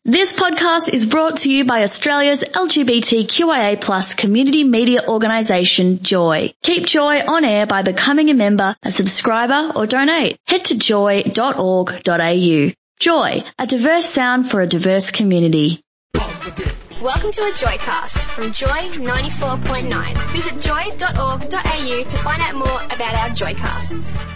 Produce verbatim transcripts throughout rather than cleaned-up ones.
This podcast is brought to you by Australia's L G B T Q I A plus community media organisation, Joy. Keep Joy on air by becoming a member, a subscriber or donate. Head to joy dot org dot a u. Joy, a diverse sound for a diverse community. Welcome to a Joycast from Joy ninety-four point nine. Visit joy dot org dot a u to find out more about our Joycasts.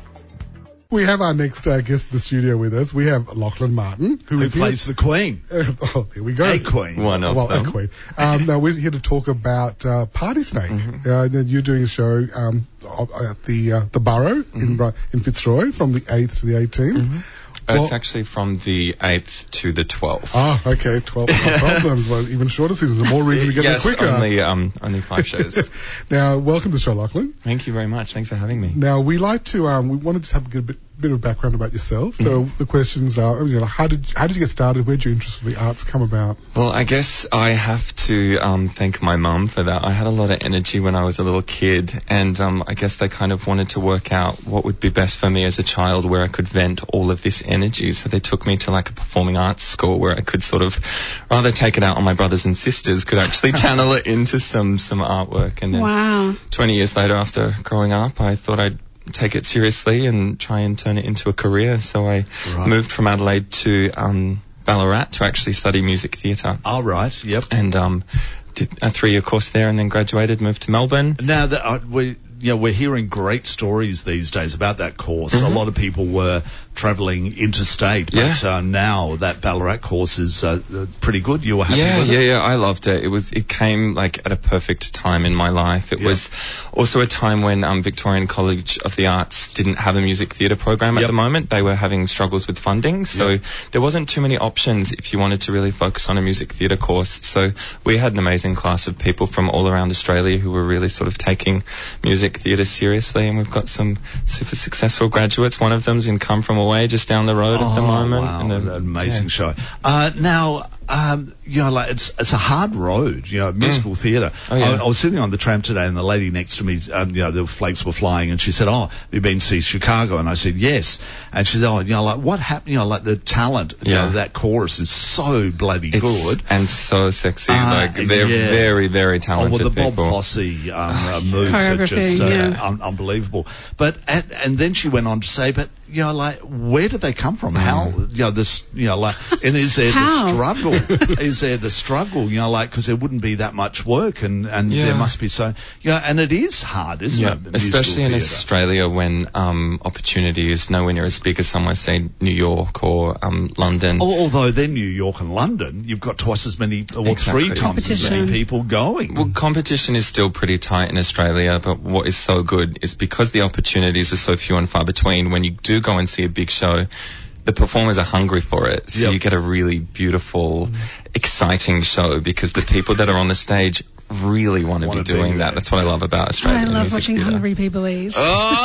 We have our next uh, guest in the studio with us. We have Lachlan Martin, who, who is plays here. the Queen. Uh, oh, there we go. A Queen. One of well, them. a Queen. Um, now we're here to talk about uh, Party Snake. Mm-hmm. Uh, you're doing a show um, at the uh, the Borough mm-hmm. in in Fitzroy from the eighth to the eighteenth. Mm-hmm. Well, it's actually from the eighth to the twelfth. Ah, okay, twelve no problems. Well, even shorter seasons, more reason to get yes, there quicker. only um, only five shows. Now, welcome to the show, Lachlan. Thank you very much. Thanks for having me. Now, we like to um, we wanted to have a bit, bit of background about yourself. So mm-hmm. the questions are, you know, how did how did you get started? Where did your interest in the arts come about? Well, I guess I have to um, thank my mum for that. I had a lot of energy when I was a little kid, and um, I guess they kind of wanted to work out what would be best for me as a child, where I could vent all of this energy. So they took me to like a performing arts school where I could sort of rather take it out on my brothers and sisters, could actually channel it into some some artwork. And then wow. twenty years later, after growing up, I thought I'd take it seriously and try and turn it into a career. So I right. moved from Adelaide to um, Ballarat to actually study music theatre. Oh, right, yep. And um, did a three-year course there and then graduated, moved to Melbourne. Now, that uh, we, you know, we're hearing great stories these days about that course. Mm-hmm. A lot of people were travelling interstate, but yeah. uh, now that Ballarat course is uh, pretty good. You were happy yeah, with yeah, it? Yeah, yeah. I loved it. It was, it came like at a perfect time in my life. It yep. was also a time when um, Victorian College of the Arts didn't have a music theatre program at yep. the moment. They were having struggles with funding, so yep. there wasn't too many options if you wanted to really focus on a music theatre course. So we had an amazing class of people from all around Australia who were really sort of taking music theatre seriously, and we've got some super successful graduates. One of them's in Come From Away, just down the road oh, at the moment. Wow, and an amazing yeah. show. Uh, now, um, you know, like it's it's a hard road, you know, musical mm. theatre. Oh, yeah. I, I was sitting on the tram today, and the lady next to me, um, you know, the flakes were flying, and she said, "Oh, have you been to see Chicago?" And I said, "Yes." And she said, "Oh, you know, like what happened? You know, like the talent, yeah. you know, that chorus is so bloody it's, good and so sexy. Uh, like they're yeah. very, very talented oh, well, the people. Bob Fosse um, uh, moves are just uh, yeah. un- unbelievable. But at, and then she went on to say, "But you know, like where did they come from? Mm. How, you know, this, you know, like, and is there the struggle? is there the struggle? You know, like because there wouldn't be that much work, and and yeah. there must be so, you know, and it is hard, isn't yeah. it? Especially in theatre? Australia when um, opportunity is nowhere near as big as somewhere, say New York or um, London. Although then New York and London, you've got twice as many, or exactly. three times as many people going. Well, competition is still pretty tight in Australia, but what is so good is because the opportunities are so few and far between. When you do go and see a big show, the performers are hungry for it, so yep. you get a really beautiful, mm. exciting show because the people that are on the stage really want to be doing that. That's what I love about Australian I love music watching theatre. hungry people eat.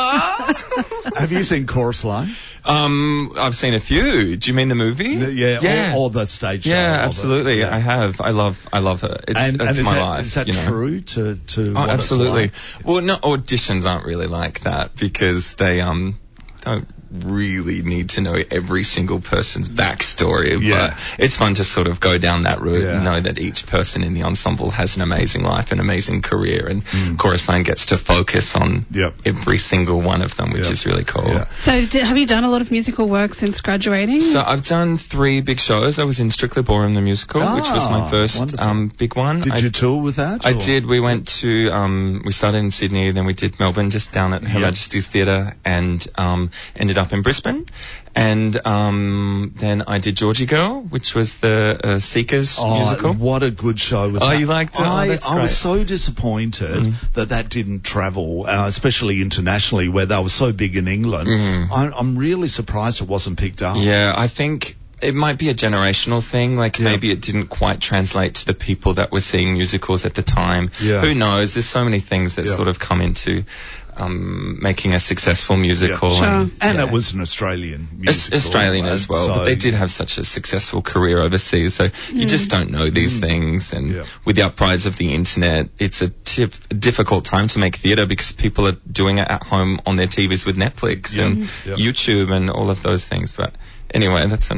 Oh! Have you seen Chorus Line? Um, I've seen a few. Do you mean the movie? Yeah, yeah. Or, or the stage show. Yeah, absolutely. Yeah. I have. I love. I love her. It's, and, it's and my that, life. Is that you know? true to to? Oh, what absolutely. It's like? Well, no, auditions aren't really like that because they um don't really need to know every single person's backstory, yeah. but it's fun to sort of go down that route yeah. and know that each person in the ensemble has an amazing life, an amazing career, and mm. Chorus Line gets to focus on yep. every single one of them, which yep. is really cool. Yeah. So did, have you done a lot of musical work since graduating? So I've done three big shows. I was in Strictly Ballroom the Musical, ah, which was my first um, big one. Did I, you tour with that? I or? did. We went to, um, we started in Sydney, then we did Melbourne, just down at Her yep. Majesty's Theatre, and um, ended up in Brisbane. And um, then I did Georgie Girl, which was the uh, Seekers oh, musical. What a good show was oh, that. Oh, you liked it? I, oh, that's I great. was so disappointed mm. that that didn't travel, uh, especially internationally, where they were so big in England. Mm. I, I'm really surprised it wasn't picked up. Yeah, I think it might be a generational thing. Like, yeah. maybe it didn't quite translate to the people that were seeing musicals at the time. Yeah. Who knows? There's so many things that yeah. sort of come into um, making a successful musical. Yeah. Sure. And, and yeah. it was an Australian musical. It's Australian as well, so but they did have such a successful career overseas, so mm. you just don't know these mm. things. And yeah. with the uprise of the internet, it's a, tip, a difficult time to make theatre because people are doing it at home on their T Vs with Netflix yeah. and yeah. YouTube and all of those things. But anyway, that's another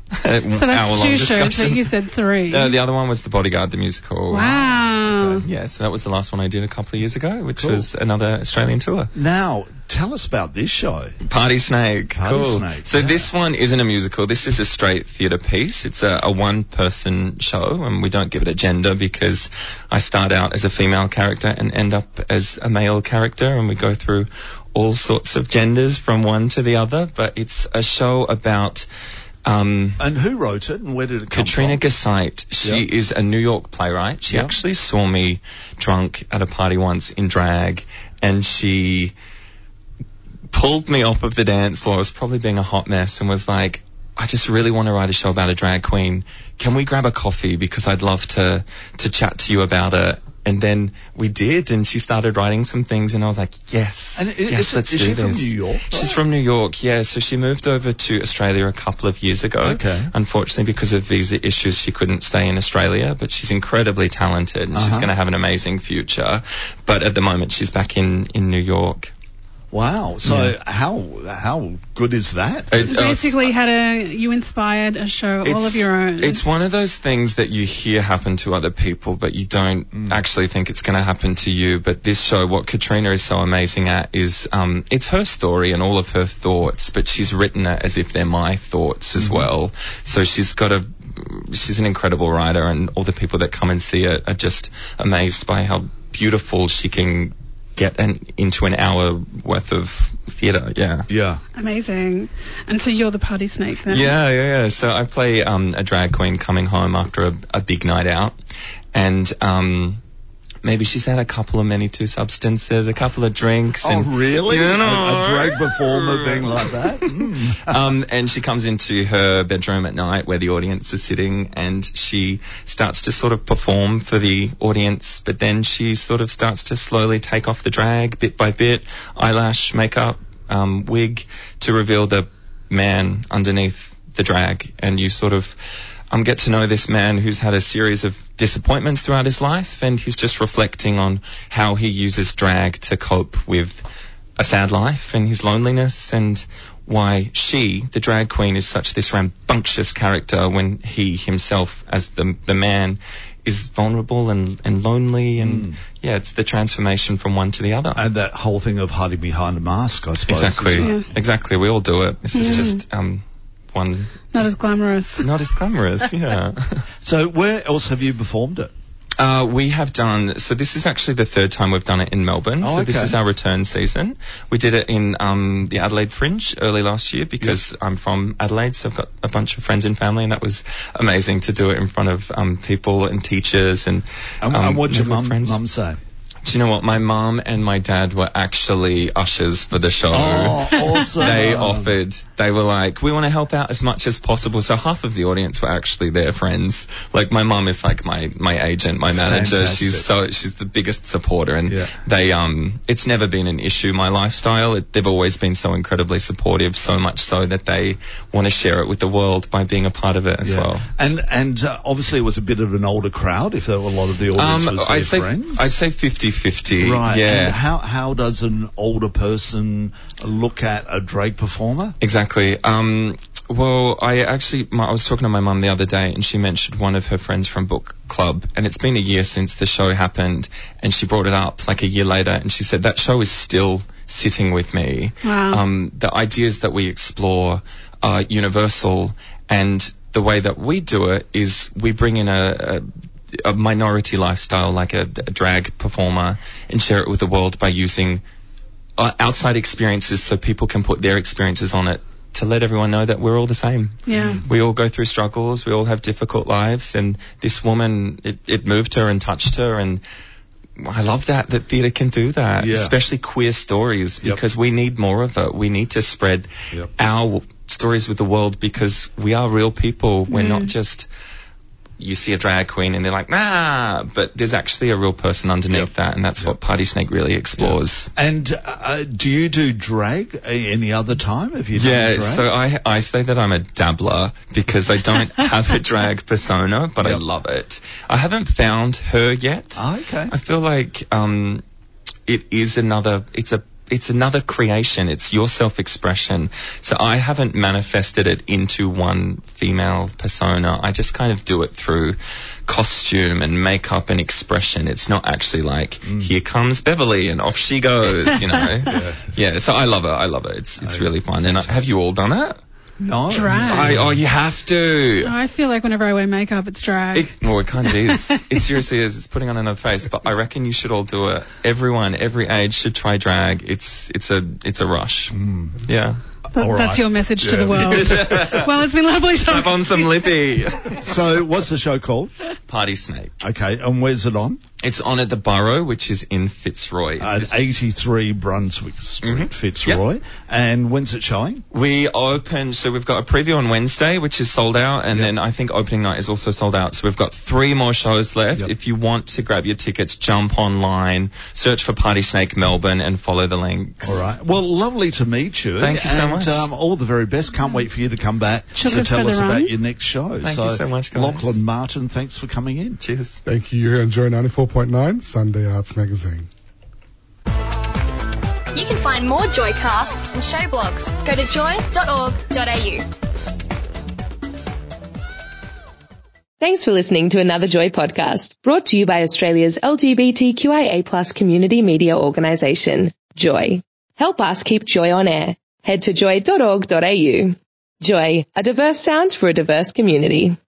So that's two shows, but you said three. No, the other one was The Bodyguard, the musical. Wow. Okay. Yeah, so that was the last one I did a couple of years ago, which Cool. was another Australian tour. Now, tell us about this show. Party Snake. Party cool. Snake, So yeah. this one isn't a musical. This is a straight theatre piece. It's a, a one-person show, and we don't give it a gender because I start out as a female character and end up as a male character, and we go through all sorts of genders from one to the other. But it's a show about... Um, And who wrote it and where did it come Katrina from? Gassait. She Yep. is a New York playwright. She Yep. actually saw me drunk at a party once in drag, and she pulled me off of the dance floor. I was probably being a hot mess and was like, I just really want to write a show about a drag queen. Can we grab a coffee? Because I'd love to, to chat to you about it. And then we did, and she started writing some things, and I was like, yes, And is, yes, is, let's is do she this. from New York? She's from New York, yeah. So she moved over to Australia a couple of years ago. Okay. Unfortunately, because of visa issues, she couldn't stay in Australia, but she's incredibly talented, and she's Uh-huh. going to have an amazing future. But at the moment, she's back in, in New York. Wow. So Yeah. how how good is that? It- uh, Basically, had a you inspired a show all of your own. It's one of those things that you hear happen to other people, but you don't Mm. actually think it's going to happen to you. But this show, what Katrina is so amazing at is, um, it's her story and all of her thoughts, but she's written it as if they're my thoughts as Mm-hmm. well. So she's got a, she's an incredible writer, and all the people that come and see it are just amazed by how beautiful she can get an, into an hour worth of theatre. Yeah. Yeah. Amazing. And so you're the party snake then? Yeah, yeah, yeah. So I play um, a drag queen coming home after a, a big night out, and um, maybe she's had a couple of many two substances, a couple of drinks. Oh, and, really? You A, know, a drag performer being like that? Mm. um, and she comes into her bedroom at night where the audience is sitting, and she starts to sort of perform for the audience, but then she sort of starts to slowly take off the drag bit by bit, eyelash, makeup, um, wig, to reveal the man underneath the drag. And you sort of um, get to know this man who's had a series of disappointments throughout his life, and he's just reflecting on how he uses drag to cope with a sad life and his loneliness, and why she, the drag queen, is such this rambunctious character when he himself, as the the man, is vulnerable and, and lonely. And Mm. yeah, it's the transformation from one to the other. And that whole thing of hiding behind a mask, I suppose. Exactly, isn't it? exactly. We all do it. This is Yeah. just um one, Not as glamorous. not as glamorous. Yeah. So where else have you performed it? Uh, we have done, so this is actually the third time we've done it in Melbourne. Oh, so this okay. is our return season. We did it in um, the Adelaide Fringe early last year because I'm from Adelaide, so I've got a bunch of friends and family, and that was amazing to do it in front of um, people and teachers. And, And, um, and what did your neighbourhood mum friends. mum say? Do you know what? My mum and my dad were actually ushers for the show. Oh, awesome. They offered, they were like, we want to help out as much as possible. So half of the audience were actually their friends. Like my mum is like my, my agent, my manager. Fantastic. She's so, she's the biggest supporter, and Yeah. they, um, it's never been an issue, my lifestyle. It, they've always been so incredibly supportive, so much so that they want to share it with the world by being a part of it as Yeah. well. And and uh, obviously it was a bit of an older crowd, if there were a lot of the audience Um, was their I'd say, friends. I'd say fifty-fifty. Right. Yeah. And how how does an older person look at a drag performer? Exactly. Um, well, I actually, my, I was talking to my mum the other day, and she mentioned one of her friends from book club, and it's been a year since the show happened, and she brought it up like a year later, and she said that show is still sitting with me. Wow. Um, the ideas that we explore are universal, and the way that we do it is we bring in a, a, a minority lifestyle, like a, a drag performer, and share it with the world by using uh, outside experiences so people can put their experiences on it to let everyone know that we're all the same. Yeah. We all go through struggles, we all have difficult lives, and this woman, it, it moved her and touched her, and I love that, that theatre can do that, Yeah. especially queer stories, Yep. because we need more of it. We need to spread Yep. our stories with the world, because we are real people. We're Mm. not just, you see a drag queen and they're like, nah, but there's actually a real person underneath Yep. that, and that's Yep. what Party Snake really explores. And uh, do you do drag any other time? Have you done Yeah, drag? so I I say that I'm a dabbler because I don't have a drag persona, but I Yep. love it. I haven't found her yet. Ah, okay. I feel like um, it is another, it's a it's another creation. It's your self-expression. So I haven't manifested it into one female persona. I just kind of do it through costume and makeup and expression. It's not actually like, mm. here comes Beverly and off she goes, you know. yeah. yeah, so I love it. I love it. It's it's oh, really fun. Fantastic. And I, have you all done it? No. Drag. I, oh, you have to. Oh, I feel like whenever I wear makeup, it's drag. It, well, it kind of is. It seriously is. It's putting on another face. But I reckon you should all do it. Everyone, every age should try drag. It's it's a it's a rush. Mm. Yeah. That, right. That's your message yeah. to the world. Well, it's been lovely talking. Slap on some lippy. So, what's the show called? Party Snake. Okay, and where's it on? It's on at the Burrow, which is in Fitzroy. At eighty-three Brunswick Street, mm-hmm. Fitzroy. Yep. And when's it showing? We open, so we've got a preview on Wednesday, which is sold out, and yep. then I think opening night is also sold out. So we've got three more shows left. Yep. If you want to grab your tickets, jump online, search for Party Snake Melbourne, and follow the links. All right. Well, lovely to meet you. Thank you so and, much. Um, all the very best. Can't wait for you to come back Chillers to tell us run. about your next show. Thank so, you so much, guys. Lachlan Martin, thanks for coming in. Cheers. Thank you. You're here on Joy ninety-four point nine, Sunday Arts Magazine. You can find more Joycasts and show blogs. Go to joy dot org dot a u. Thanks for listening to another Joy podcast, brought to you by Australia's L G B T Q I A plus community media organisation, Joy. Help us keep Joy on air. Head to joy dot org dot a u. Joy, a diverse sound for a diverse community.